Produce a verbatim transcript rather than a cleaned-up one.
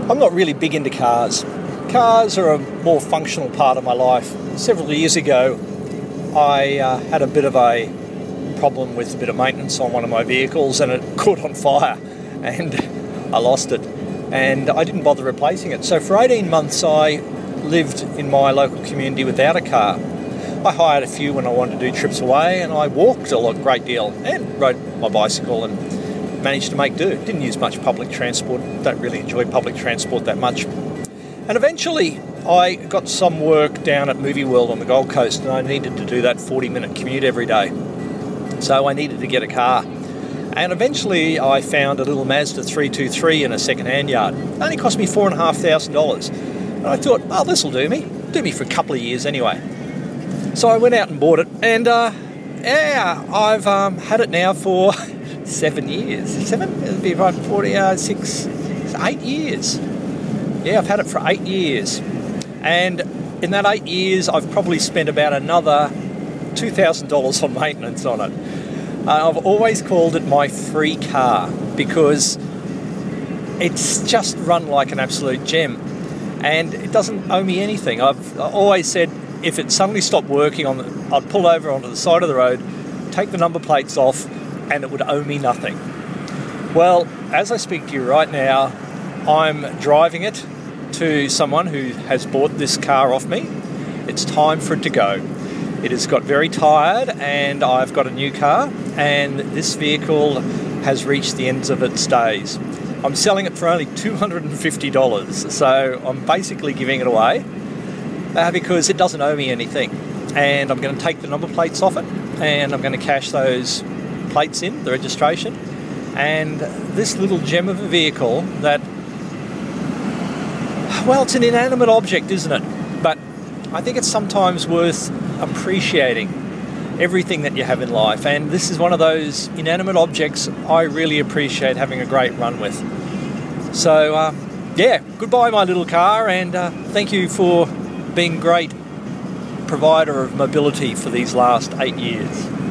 I'm not really big into cars. Cars are a more functional part of my life. Several years ago, I uh, had a bit of a problem with a bit of maintenance on one of my vehicles, and it caught on fire and I lost it, and I didn't bother replacing it. So for eighteen months I lived in my local community without a car. I hired a few when I wanted to do trips away, and I walked a lot, great deal, and rode my bicycle and managed to make do. Didn't use much public transport, don't really enjoy public transport that much. And eventually I got some work down at Movie World on the Gold Coast, and I needed to do that forty minute commute every day. So I needed to get a car. And eventually I found a little Mazda three two three in a second-hand yard. It only cost me four thousand five hundred dollars. And I thought, oh, this'll do me. Do me for a couple of years anyway. So I went out and bought it, and uh, yeah, I've um, had it now for seven years. Seven? It'll be about forty, uh, six, eight years. Yeah, I've had it for eight years. And in that eight years, I've probably spent about another two thousand dollars on maintenance on it. Uh, I've always called it my free car because it's just run like an absolute gem, and it doesn't owe me anything. I've always said if it suddenly stopped working, on the, I'd pull over onto the side of the road, take the number plates off, and it would owe me nothing. Well, as I speak to you right now, I'm driving it to someone who has bought this car off me. It's time for it to go. It has got very tired, and I've got a new car, and this vehicle has reached the ends of its days. I'm selling it for only two hundred fifty dollars, so I'm basically giving it away uh, because it doesn't owe me anything. And I'm going to take the number plates off it, and I'm going to cash those plates in, the registration, and this little gem of a vehicle that, well, it's an inanimate object, isn't it? But I think it's sometimes worth appreciating everything that you have in life, and this is one of those inanimate objects I really appreciate having a great run with. So uh, yeah, goodbye my little car, and uh, thank you for being a great provider of mobility for these last eight years.